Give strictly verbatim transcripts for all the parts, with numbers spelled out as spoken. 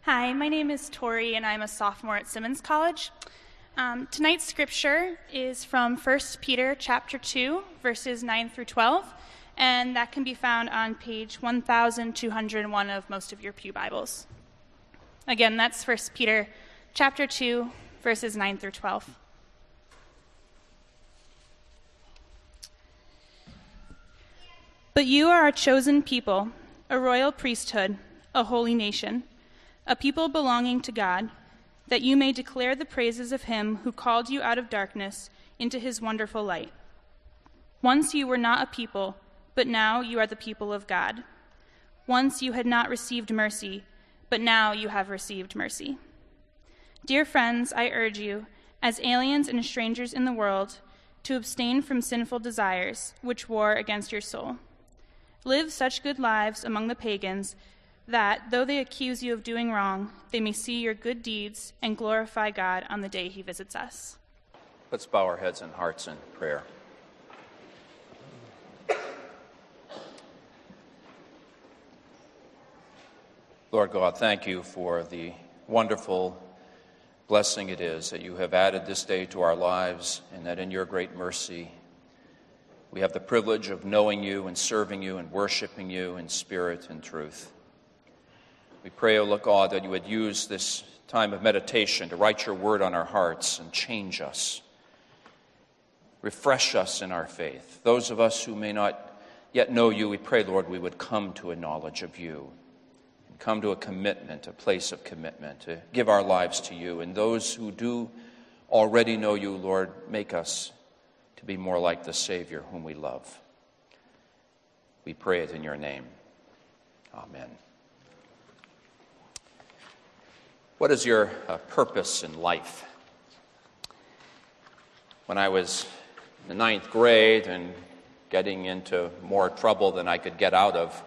Hi, my name is Tori, and I'm a sophomore at Simmons College. Um, tonight's scripture is from First Peter chapter two, verses nine through twelve, and that can be found on page one thousand two hundred one of most of your pew Bibles. Again, that's First Peter chapter two, verses nine through twelve. But you are a chosen people, a royal priesthood, a holy nation, a people belonging to God, that you may declare the praises of him who called you out of darkness into his wonderful light. Once you were not a people, but now you are the people of God. Once you had not received mercy, but now you have received mercy. Dear friends, I urge you, as aliens and strangers in the world, to abstain from sinful desires, which war against your soul. Live such good lives among the pagans that, though they accuse you of doing wrong, they may see your good deeds and glorify God on the day he visits us. Let's bow our heads and hearts in prayer. Lord God, thank you for the wonderful blessing it is that you have added this day to our lives, and that in your great mercy we have the privilege of knowing you and serving you and worshiping you in spirit and truth. We pray, O Lord God, that you would use this time of meditation to write your word on our hearts and change us. Refresh us in our faith. Those of us who may not yet know you, we pray, Lord, we would come to a knowledge of you and come to a commitment, a place of commitment, to give our lives to you. And those who do already know you, Lord, make us to be more like the Savior whom we love. We pray it in your name. Amen. What is your uh, purpose in life? When I was in the ninth grade and getting into more trouble than I could get out of,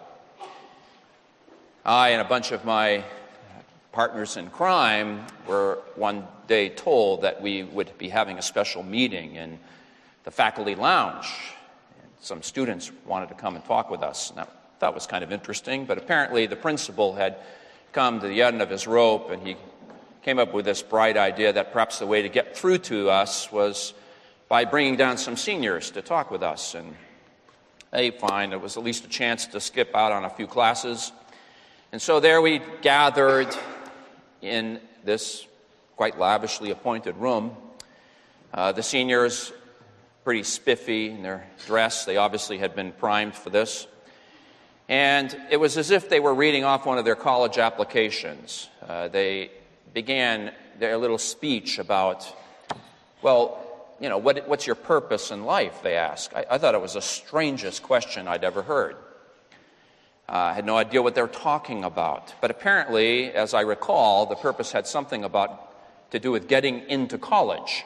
I and a bunch of my partners in crime were one day told that we would be having a special meeting in the faculty lounge. Some students wanted to come and talk with us, and that, that was kind of interesting, but apparently the principal had come to the end of his rope, and he came up with this bright idea that perhaps the way to get through to us was by bringing down some seniors to talk with us. And hey, fine, it was at least a chance to skip out on a few classes. And so there we gathered in this quite lavishly appointed room. Uh, the seniors, pretty spiffy in their dress. They obviously had been primed for this. And it was as if they were reading off one of their college applications. Uh, they began their little speech about, well, you know, what, what's your purpose in life, they asked. I, I thought it was the strangest question I'd ever heard. Uh, I had no idea what they were talking about. But apparently, as I recall, the purpose had something about to do with getting into college.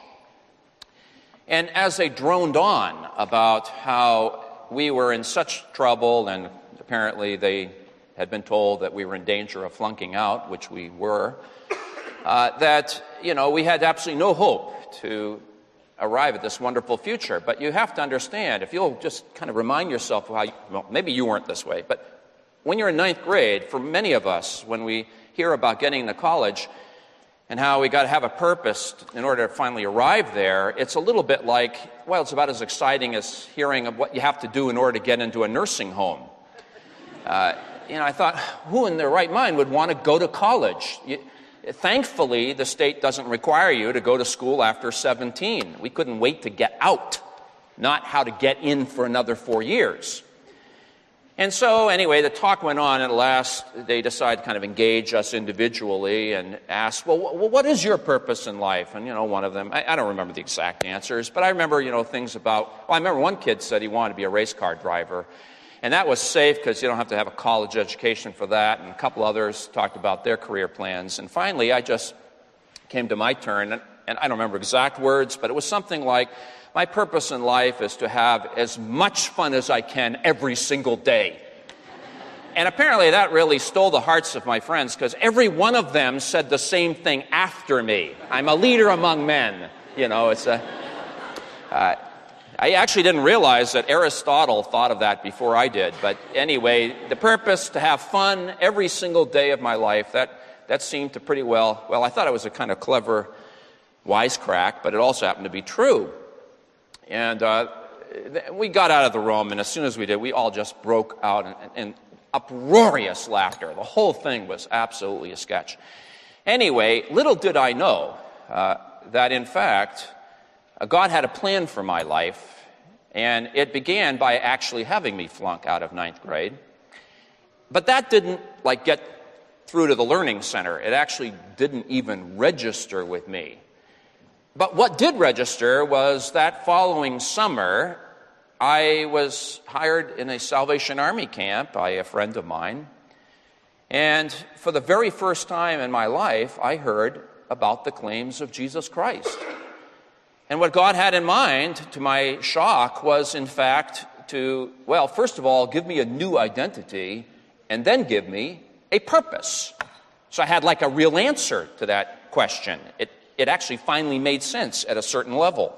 And as they droned on about how we were in such trouble, and apparently they had been told that we were in danger of flunking out, which we were, uh, that, you know, we had absolutely no hope to arrive at this wonderful future. But you have to understand, if you'll just kind of remind yourself of how, you, well, maybe you weren't this way, but when you're in ninth grade, for many of us, when we hear about getting into college and how we got to have a purpose in order to finally arrive there, it's a little bit like, well, it's about as exciting as hearing of what you have to do in order to get into a nursing home. Uh, you know, I thought, who in their right mind would want to go to college? You, thankfully, the state doesn't require you to go to school after seventeen. We couldn't wait to get out, not how to get in for another four years. And so, anyway, the talk went on, and at last they decided to kind of engage us individually and ask, well, wh- what is your purpose in life? And, you know, one of them, I, I don't remember the exact answers, but I remember, you know, things about, well, I remember one kid said he wanted to be a race car driver. And that was safe because you don't have to have a college education for that. And a couple others talked about their career plans. And finally, I just came to my turn, and, and I don't remember exact words, but it was something like, my purpose in life is to have as much fun as I can every single day. And apparently that really stole the hearts of my friends, because every one of them said the same thing after me. I'm a leader among men. You know, it's a... Uh, I actually didn't realize that Aristotle thought of that before I did. But anyway, the purpose to have fun every single day of my life, that that seemed to pretty well, well, I thought it was a kind of clever wisecrack, but it also happened to be true. And uh, we got out of the room, and as soon as we did, we all just broke out in, in uproarious laughter. The whole thing was absolutely a sketch. Anyway, little did I know uh, that, in fact, uh, God had a plan for my life, and it began by actually having me flunk out of ninth grade. But that didn't, like, get through to the Learning Center. It actually didn't even register with me. But what did register was that following summer, I was hired in a Salvation Army camp by a friend of mine. And for the very first time in my life, I heard about the claims of Jesus Christ. And what God had in mind, to my shock, was in fact to, well, first of all, give me a new identity and then give me a purpose. So I had like a real answer to that question. It, it actually finally made sense at a certain level.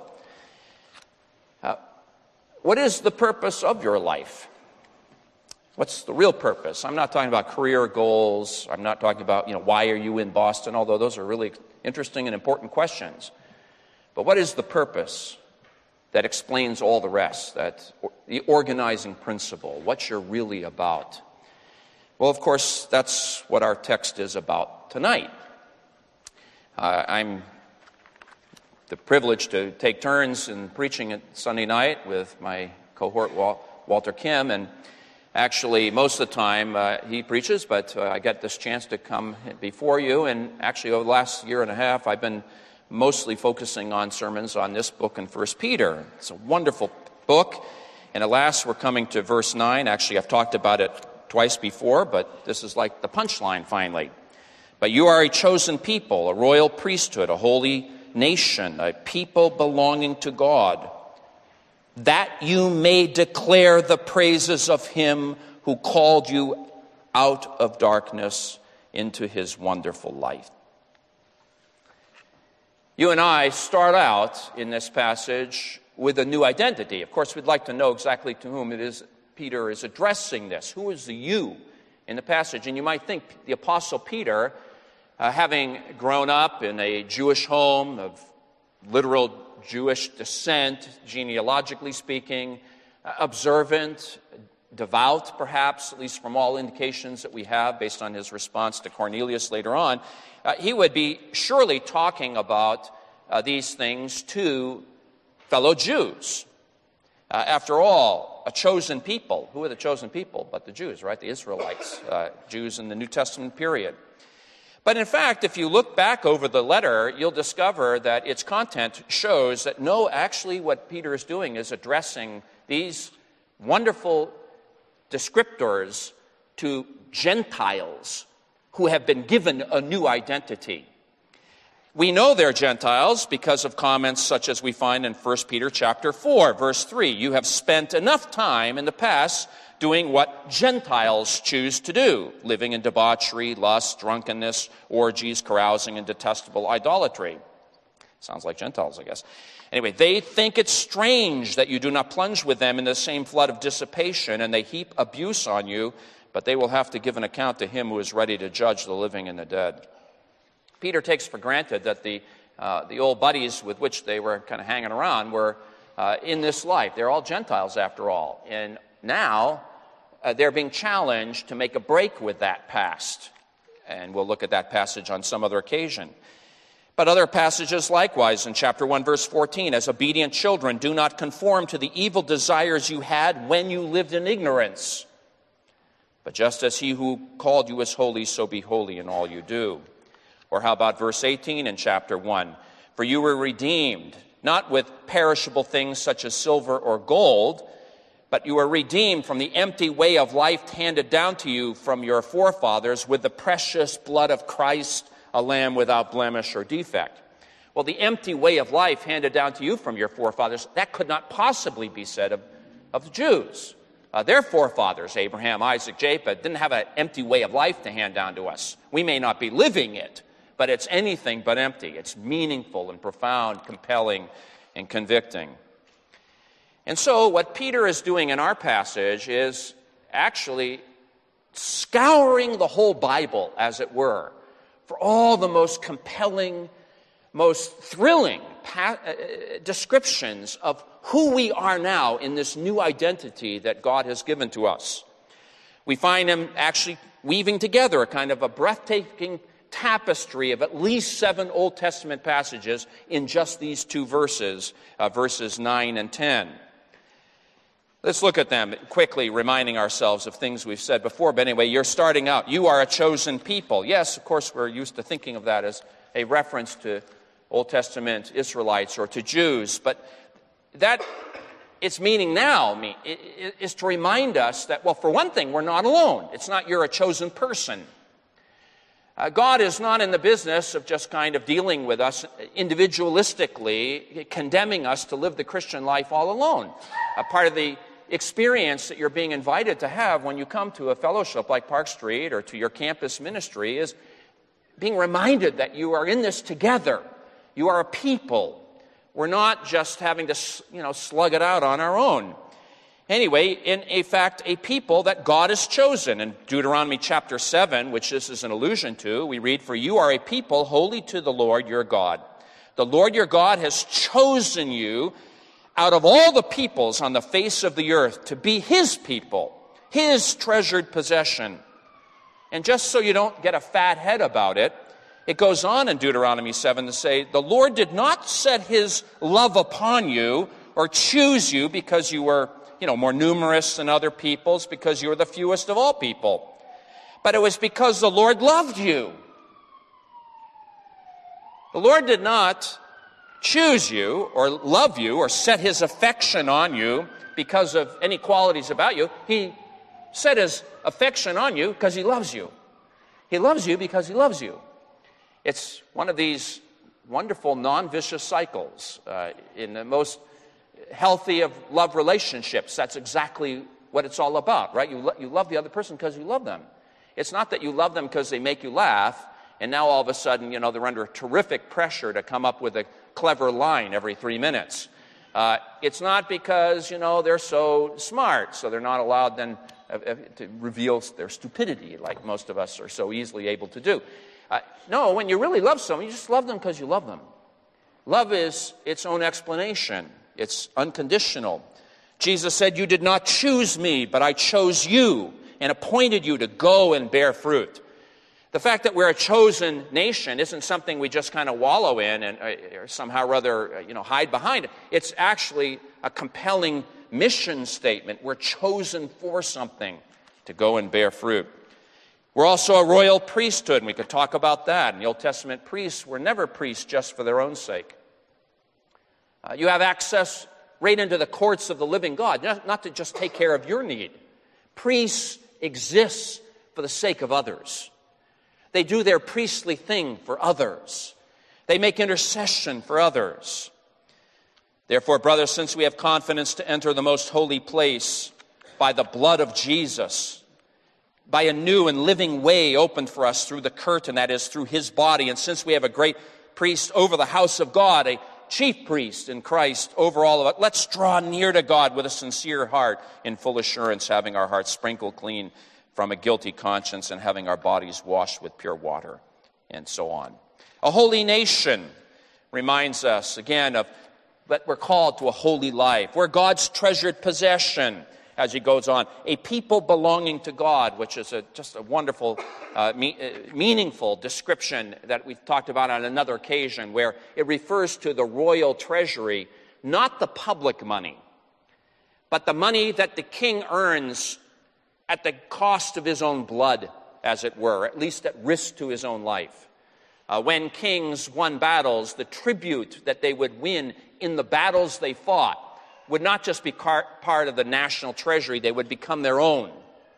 Uh, what is the purpose of your life? What's the real purpose? I'm not talking about career goals. I'm not talking about, you know, why are you in Boston, although those are really interesting and important questions. But what is the purpose that explains all the rest, that the organizing principle, what you're really about? Well, of course, that's what our text is about tonight. Uh, I'm the privilege to take turns in preaching at Sunday night with my cohort Wal- Walter Kim, and actually most of the time uh, he preaches, but uh, I get this chance to come before you, and actually over the last year and a half I've been mostly focusing on sermons on this book in First Peter. It's a wonderful book, and at last we're coming to verse nine. Actually, I've talked about it twice before, but this is like the punchline finally. But you are a chosen people, a royal priesthood, a holy nation, a people belonging to God, that you may declare the praises of him who called you out of darkness into his wonderful light. You and I start out in this passage with a new identity. Of course, we'd like to know exactly to whom it is Peter is addressing this. Who is the you in the passage? And you might think the Apostle Peter, uh, having grown up in a Jewish home of literal Jewish descent, genealogically speaking, uh, observant, devout perhaps, at least from all indications that we have based on his response to Cornelius later on, uh, he would be surely talking about uh, these things to fellow Jews. Uh, after all, a chosen people. Who are the chosen people but the Jews, right? The Israelites, uh, Jews in the New Testament period. But in fact, if you look back over the letter, you'll discover that its content shows that no, actually what Peter is doing is addressing these wonderful descriptors to Gentiles who have been given a new identity. We know they're Gentiles because of comments such as we find in First Peter chapter four, verse three. You have spent enough time in the past doing what Gentiles choose to do, living in debauchery, lust, drunkenness, orgies, carousing, and detestable idolatry. Sounds like Gentiles, I guess. Anyway, they think it's strange that you do not plunge with them in the same flood of dissipation, and they heap abuse on you, but they will have to give an account to him who is ready to judge the living and the dead. Peter takes for granted that the uh, the old buddies with which they were kind of hanging around were uh, in this life. They're all Gentiles after all. And now uh, they're being challenged to make a break with that past. And we'll look at that passage on some other occasion. But other passages likewise in chapter one, verse fourteen, as obedient children, do not conform to the evil desires you had when you lived in ignorance. But just as he who called you is holy, so be holy in all you do. Or how about verse eighteen in chapter one? For you were redeemed, not with perishable things such as silver or gold, but you were redeemed from the empty way of life handed down to you from your forefathers with the precious blood of Christ, a lamb without blemish or defect. Well, the empty way of life handed down to you from your forefathers, that could not possibly be said of, of the Jews. Uh, their forefathers, Abraham, Isaac, Jacob, didn't have an empty way of life to hand down to us. We may not be living it, but it's anything but empty. It's meaningful and profound, compelling and convicting. And so what Peter is doing in our passage is actually scouring the whole Bible, as it were, for all the most compelling, most thrilling pa- uh, descriptions of who we are now in this new identity that God has given to us. We find him actually weaving together a kind of a breathtaking tapestry of at least seven Old Testament passages in just these two verses, uh, verses nine and ten. Let's look at them quickly, reminding ourselves of things we've said before. But anyway, you're starting out. You are a chosen people. Yes, of course, we're used to thinking of that as a reference to Old Testament Israelites or to Jews. But that, its meaning now is to remind us that, well, for one thing, we're not alone. It's not you're a chosen person. Uh, God is not in the business of just kind of dealing with us individualistically, condemning us to live the Christian life all alone. A part of the experience that you're being invited to have when you come to a fellowship like Park Street or to your campus ministry is being reminded that you are in this together. You are a people. We're not just having to, you know, slug it out on our own. Anyway, in a fact, a people that God has chosen. In Deuteronomy chapter seven, which this is an allusion to, we read, "For you are a people holy to the Lord your God. The Lord your God has chosen you out of all the peoples on the face of the earth to be his people, his treasured possession." And just so you don't get a fat head about it, it goes on in Deuteronomy seven to say, "The Lord did not set his love upon you or choose you because you were you know, more numerous than other peoples, because you were the fewest of all people. But it was because the Lord loved you." The Lord did not choose you or love you or set his affection on you because of any qualities about you. He set his affection on you because he loves you. He loves you because he loves you. It's one of these wonderful non-vicious cycles uh, in the most healthy of love relationships. That's exactly what it's all about, right? You, lo- you love the other person because you love them. It's not that you love them because they make you laugh, and now all of a sudden, you know, they're under terrific pressure to come up with a clever line every three minutes. Uh, it's not because, you know, they're so smart, so they're not allowed then uh, uh, to reveal their stupidity like most of us are so easily able to do. Uh, no, when you really love someone, you just love them because you love them. Love is its own explanation. It's unconditional. Jesus said, "You did not choose me, but I chose you and appointed you to go and bear fruit." The fact that we're a chosen nation isn't something we just kind of wallow in and or somehow or other, you know, hide behind. It's actually a compelling mission statement. We're chosen for something, to go and bear fruit. We're also a royal priesthood, and we could talk about that. And the Old Testament priests were never priests just for their own sake. Uh, you have access right into the courts of the living God, not, not to just take care of your need. Priests exist for the sake of others. They do their priestly thing for others. They make intercession for others. Therefore, brothers, since we have confidence to enter the most holy place by the blood of Jesus, by a new and living way opened for us through the curtain, that is, through his body, and since we have a great priest over the house of God, a chief priest in Christ over all of it, let's draw near to God with a sincere heart in full assurance, having our hearts sprinkled clean from a guilty conscience and having our bodies washed with pure water, and so on. A holy nation reminds us again of that we're called to a holy life. We're God's treasured possession, as he goes on. A people belonging to God, which is a, just a wonderful, uh, me, uh, meaningful description that we've talked about on another occasion, where it refers to the royal treasury, not the public money, but the money that the king earns at the cost of his own blood, as it were, at least at risk to his own life. Uh, when kings won battles, the tribute that they would win in the battles they fought would not just be car- part of the national treasury, they would become their own.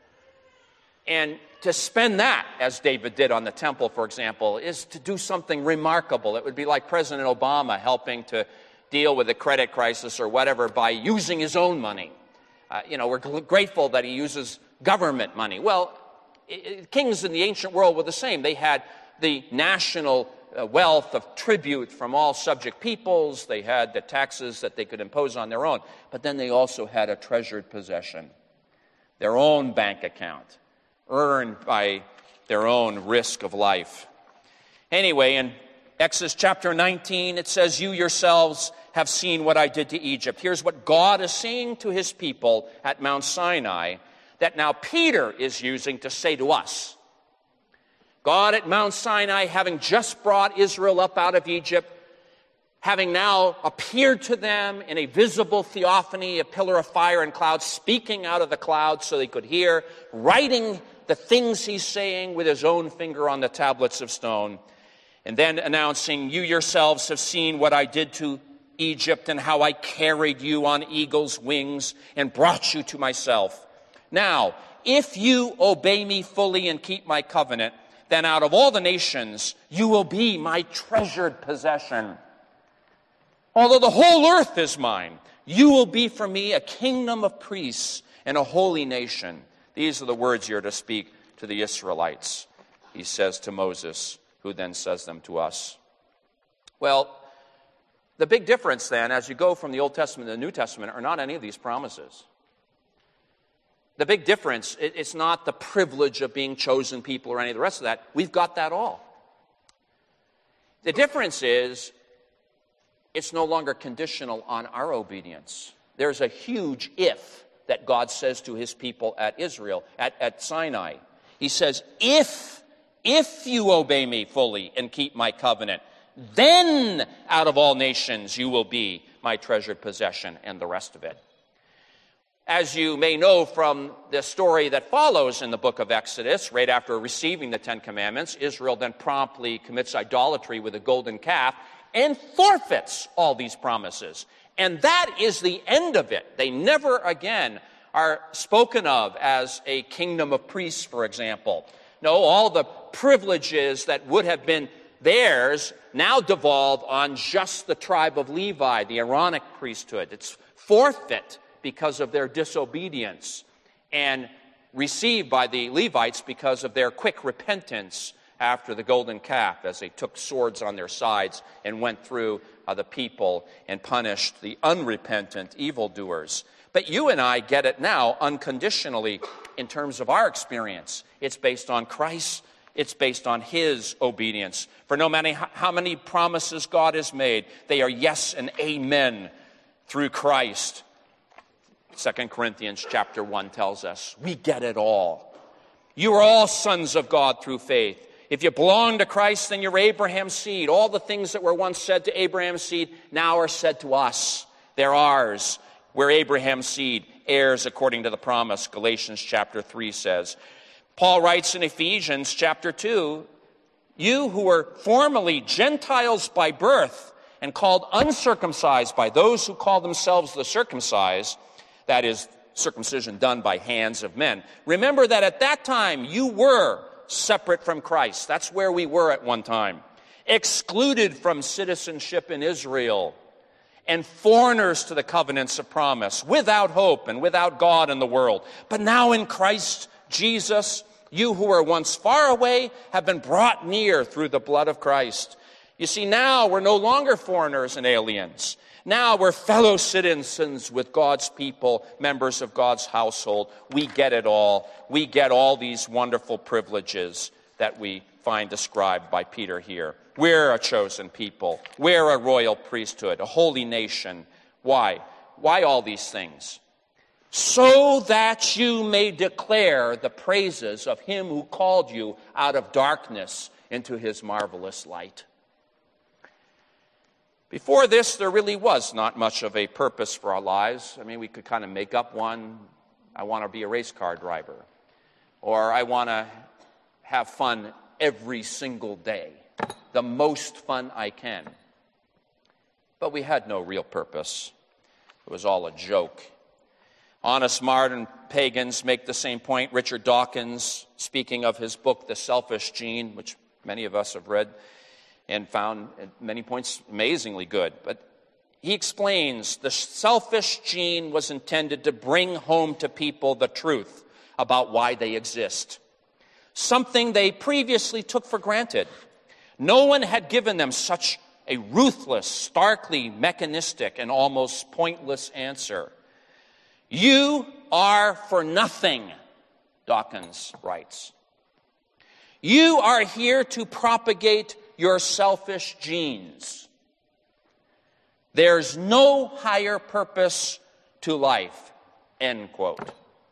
And to spend that, as David did on the temple, for example, is to do something remarkable. It would be like President Obama helping to deal with the credit crisis or whatever by using his own money. Uh, you know, we're gl- grateful that he uses government money. Well, it, it, kings in the ancient world were the same. They had the national uh, wealth of tribute from all subject peoples. They had the taxes that they could impose on their own. But then they also had a treasured possession, their own bank account, earned by their own risk of life. Anyway, in Exodus chapter nineteen, it says, you yourselves have seen what I did to Egypt. Here's what God is saying to his people at Mount Sinai that now Peter is using to say to us. God at Mount Sinai, having just brought Israel up out of Egypt, having now appeared to them in a visible theophany, a pillar of fire and cloud, speaking out of the cloud so they could hear, writing the things he's saying with his own finger on the tablets of stone, and then announcing, you yourselves have seen what I did to Egypt and how I carried you on eagle's wings and brought you to myself. Now, if you obey me fully and keep my covenant, then out of all the nations you will be my treasured possession. Although the whole earth is mine, you will be for me a kingdom of priests and a holy nation. These are the words you're to speak to the Israelites, he says to Moses, who then says them to us. Well, the big difference then, as you go from the Old Testament to the New Testament, are not any of these promises. The big difference, it's not the privilege of being chosen people or any of the rest of that. We've got that all. The difference is, it's no longer conditional on our obedience. There's a huge if that God says to his people at Israel, at, at Sinai. He says, if, if you obey me fully and keep my covenant, then out of all nations you will be my treasured possession, and the rest of it. As you may know from the story that follows in the book of Exodus, right after receiving the Ten Commandments, Israel then promptly commits idolatry with a golden calf and forfeits all these promises. And that is the end of it. They never again are spoken of as a kingdom of priests, for example. No, all the privileges that would have been theirs now devolve on just the tribe of Levi, the Aaronic priesthood. It's forfeit because of their disobedience, and received by the Levites because of their quick repentance after the golden calf, as they took swords on their sides and went through uh, the people and punished the unrepentant evildoers. But you and I get it now unconditionally in terms of our experience. It's based on Christ. It's based on his obedience. For no matter how many promises God has made, they are yes and amen through Christ. Second Corinthians chapter one tells us, we get it all. You are all sons of God through faith. If you belong to Christ, then you're Abraham's seed. All the things that were once said to Abraham's seed now are said to us. They're ours. We're Abraham's seed, heirs according to the promise, Galatians chapter three says. Paul writes in Ephesians chapter two, you who were formerly Gentiles by birth and called uncircumcised by those who call themselves the circumcised, that is, circumcision done by hands of men. Remember that at that time you were separate from Christ. That's where we were at one time. Excluded from citizenship in Israel and foreigners to the covenants of promise, without hope and without God in the world. But now in Christ Jesus, you who were once far away have been brought near through the blood of Christ. You see, now we're no longer foreigners and aliens. Now we're fellow citizens with God's people, members of God's household. We get it all. We get all these wonderful privileges that we find described by Peter here. We're a chosen people. We're a royal priesthood, a holy nation. Why? Why all these things? So that you may declare the praises of him who called you out of darkness into his marvelous light. Before this, there really was not much of a purpose for our lives. I mean, we could kind of make up one. I want to be a race car driver. Or I want to have fun every single day, the most fun I can. But we had no real purpose. It was all a joke. Honest modern pagans make the same point. Richard Dawkins, speaking of his book, The Selfish Gene, which many of us have read and found at many points amazingly good. But he explains the selfish gene was intended to bring home to people the truth about why they exist, something they previously took for granted. No one had given them such a ruthless, starkly mechanistic, and almost pointless answer. You are for nothing, Dawkins writes. You are here to propagate your selfish genes. There's no higher purpose to life, end quote.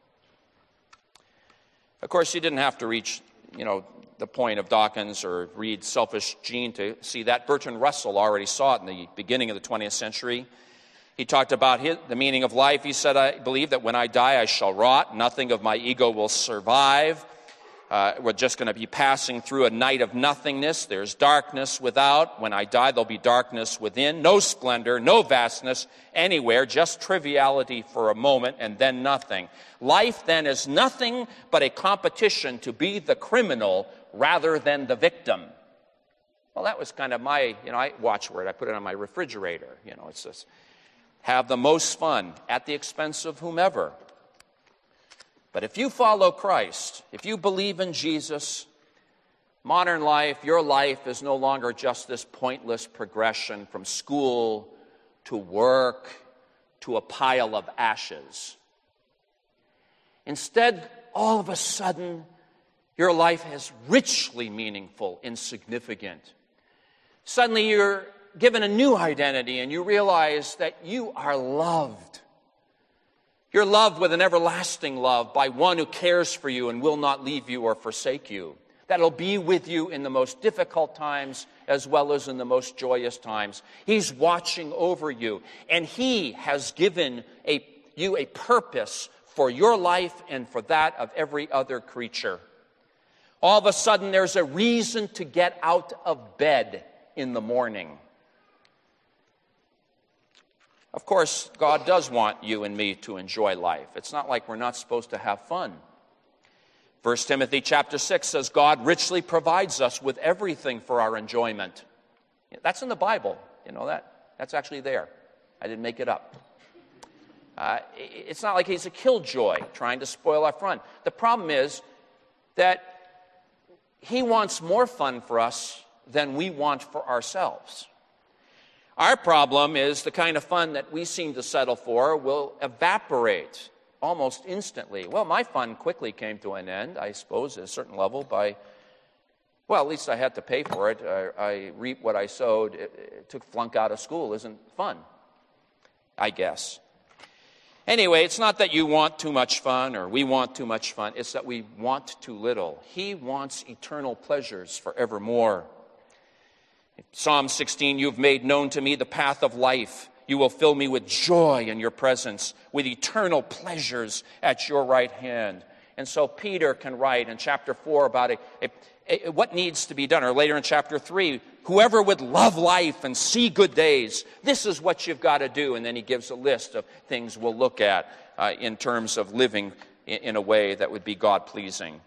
Of course, you didn't have to reach, you know, the point of Dawkins or read Selfish Gene to see that. Bertrand Russell already saw it in the beginning of the twentieth century. He talked about his, the meaning of life. He said, I believe that when I die, I shall rot. Nothing of my ego will survive. Uh, we're just going to be passing through a night of nothingness. There's darkness without. When I die, there'll be darkness within. No splendor, no vastness anywhere, just triviality for a moment and then nothing. Life then is nothing but a competition to be the criminal rather than the victim. Well, that was kind of my, you know, I watchword. I put it on my refrigerator. You know, it's just have the most fun at the expense of whomever. But if you follow Christ, if you believe in Jesus, modern life, your life is no longer just this pointless progression from school to work to a pile of ashes. Instead, all of a sudden, your life is richly meaningful and significant. Suddenly, you're given a new identity and you realize that you are loved. You're loved with an everlasting love by one who cares for you and will not leave you or forsake you. That'll be with you in the most difficult times as well as in the most joyous times. He's watching over you, and He has given a, you a purpose for your life and for that of every other creature. All of a sudden, there's a reason to get out of bed in the morning. Of course, God does want you and me to enjoy life. It's not like we're not supposed to have fun. First Timothy chapter six says, God richly provides us with everything for our enjoyment. That's in the Bible. You know that? That's actually there. I didn't make it up. Uh, it's not like He's a killjoy trying to spoil our fun. The problem is that He wants more fun for us than we want for ourselves. Our problem is the kind of fun that we seem to settle for will evaporate almost instantly. Well, my fun quickly came to an end, I suppose, at a certain level by, well, at least I had to pay for it. I, I reap what I sowed. It, it took flunk out of school isn't fun, I guess. Anyway, it's not that you want too much fun or we want too much fun. It's that we want too little. He wants eternal pleasures forevermore. Psalm sixteen, you've made known to me the path of life. You will fill me with joy in your presence, with eternal pleasures at your right hand. And so Peter can write in chapter four about a, a, a, what needs to be done, or later in chapter three, whoever would love life and see good days, this is what you've got to do. And then he gives a list of things we'll look at uh, in terms of living in, in a way that would be God-pleasing.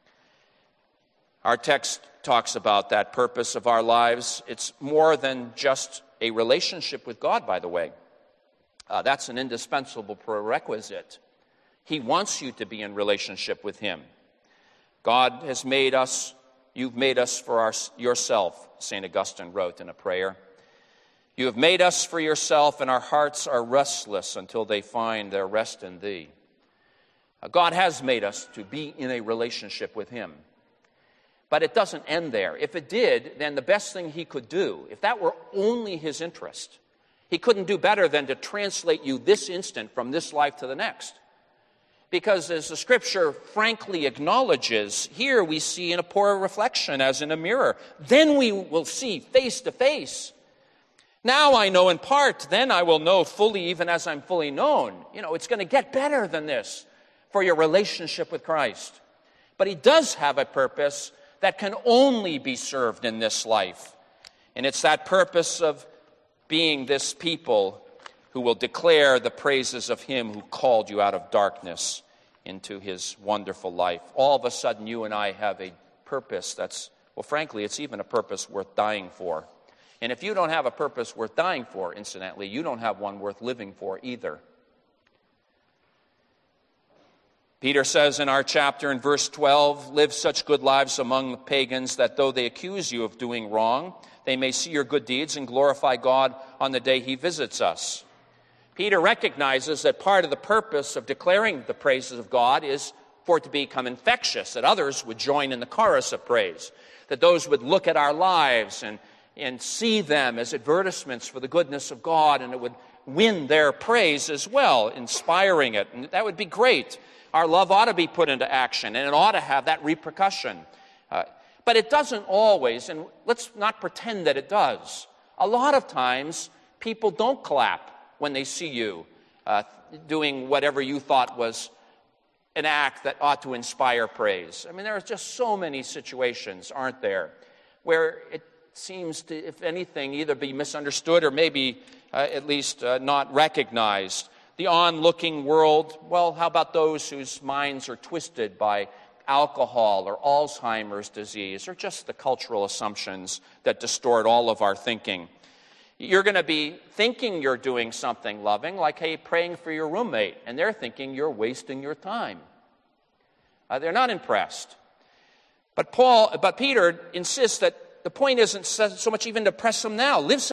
Our text talks about that purpose of our lives. It's more than just a relationship with God, by the way. Uh, that's an indispensable prerequisite. He wants you to be in relationship with Him. God has made us, you've made us for our, yourself, Saint Augustine wrote in a prayer. You have made us for yourself, and our hearts are restless until they find their rest in Thee. Uh, God has made us to be in a relationship with Him. But it doesn't end there. If it did, then the best thing He could do, if that were only His interest, He couldn't do better than to translate you this instant from this life to the next. Because as the Scripture frankly acknowledges, here we see in a poor reflection as in a mirror. Then we will see face to face. Now I know in part, then I will know fully even as I'm fully known. You know, it's going to get better than this for your relationship with Christ. But He does have a purpose that can only be served in this life. And it's that purpose of being this people who will declare the praises of Him who called you out of darkness into His wonderful life. All of a sudden, you and I have a purpose that's, well, frankly, it's even a purpose worth dying for. And if you don't have a purpose worth dying for, incidentally, you don't have one worth living for either. Peter says in our chapter in verse twelve, live such good lives among the pagans that though they accuse you of doing wrong, they may see your good deeds and glorify God on the day He visits us. Peter recognizes that part of the purpose of declaring the praises of God is for it to become infectious, that others would join in the chorus of praise, that those would look at our lives and, and see them as advertisements for the goodness of God, and it would win their praise as well, inspiring it. And that would be great. Our love ought to be put into action, and it ought to have that repercussion. Uh, but it doesn't always, and let's not pretend that it does. A lot of times, people don't clap when they see you uh, doing whatever you thought was an act that ought to inspire praise. I mean, there are just so many situations, aren't there, where it seems to, if anything, either be misunderstood or maybe uh, at least uh, not recognized. The onlooking world, well, how about those whose minds are twisted by alcohol or Alzheimer's disease, or just the cultural assumptions that distort all of our thinking? You're going to be thinking you're doing something loving, like, hey, praying for your roommate, and they're thinking you're wasting your time. Uh, they're not impressed. But Paul, but Peter insists that the point isn't so much even to press them now. Live